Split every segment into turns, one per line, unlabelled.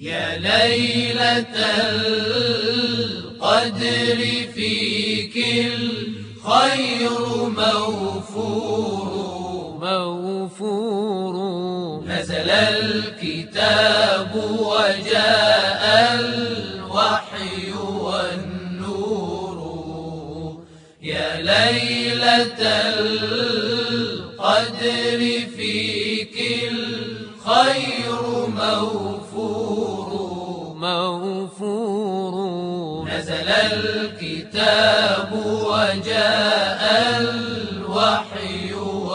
يا ليلة القدر فيك الخير موفور نزل الكتاب وجاء الوحي والنور يا ليلة القدر فيك الخير موفور نزل الكتاب وجاء الوحي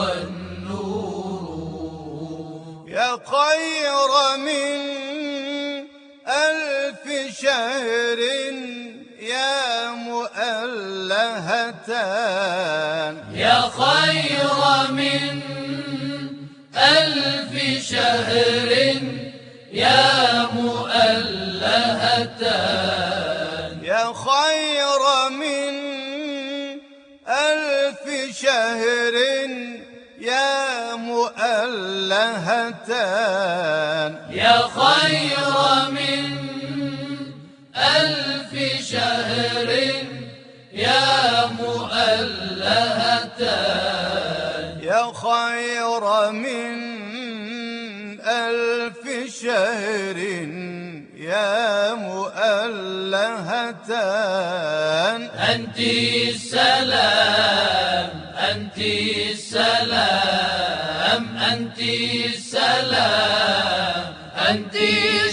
والنور
يا خير من ألف شهر يا مؤلهتان
يا خير من ألف شهر يا مؤلهتان
يا خير من ألف شهر يا مؤلهتان
يا خير من ألف شهر يا مؤلهتان
يا خير من ألف شهر يا مؤلهتان
أنت السلام أنت السلام أنت السلام أنت